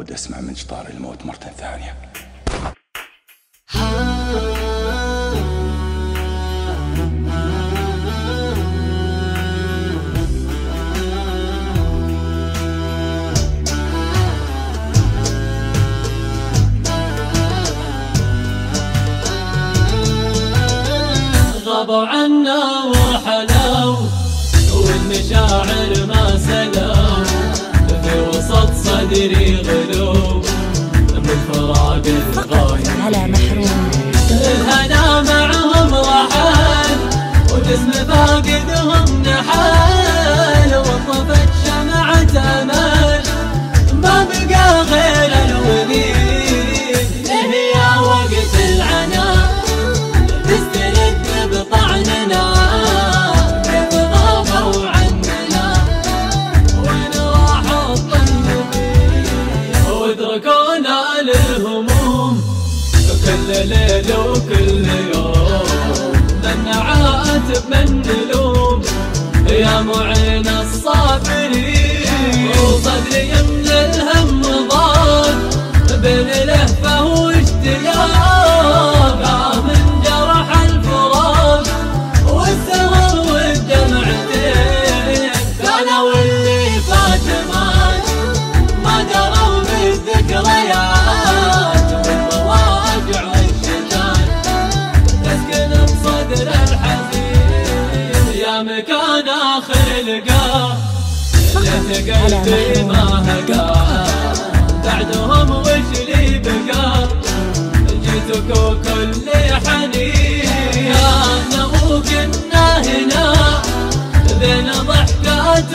لابد اسمع من شطار الموت مرة ثانية. غابوا عنا وحلو والمشاعر ما سلوا، في وسط صدري غلو من فراق الغاية على محروم. الهنا معهم رحل وجسم فاقدهم نحل، وطفت شمعة امل ما بقى غير الوليد. هي وقت العناء تسترد بطعننا، كيف غابوا عننا وين راحوا الطيبين، واتركونا للهموم كل ليل وكل يوم، لن عاتب من نلوم يا معين الصابرين. وصدري من الهم ضاق بين لهفة واشتياق، من جرح الفراق والسهر والدمعتين، كانوا اللي فات ما دروا بالذكريات والمواجع والشتات تسكن بصدر الحزين. يا مكان آخر لقاه ليت قلبي ما هقاه، بعدهم وش لي بقى جيتك وكل حنين. أنا وكنا هنا بين ضحكات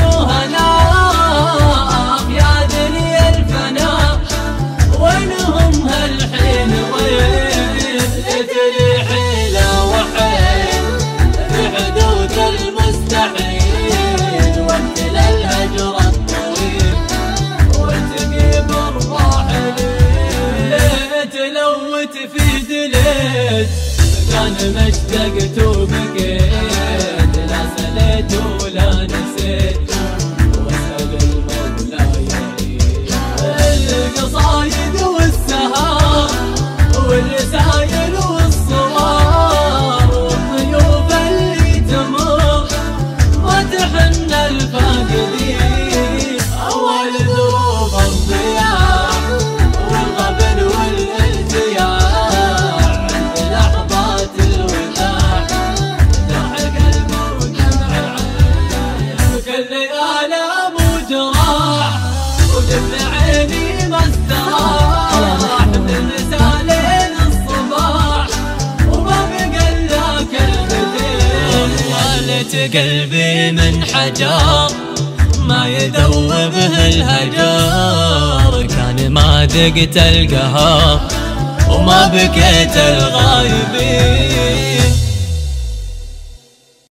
وهناء، يا دنيا الفناء وينهم هالحين وين، تدري حيلة وحيل في حدود المستحيل، وانت للهجر الطويل وتقيب الراحلين. ليت لوت في دليت كان مشتقت وبكيت، لا سليت ولا نسيت واسأل المولى يعين. القصايد والسهار والرسايل والصور والضيوف اللي تمر ما تحن الفاقدين، أول ذروب الضياع والغبن والالتياع، عند لحظات الوداع ضحك الموت دمع العين. كل آلام وجراح وجبن عيني ما استراح، من سالين الصباح وما بقى الا كلمتين. ولت قلبي من حجر ما يذوبه الهجر، كان ما ذقت القهر وما بكيت الغايبين.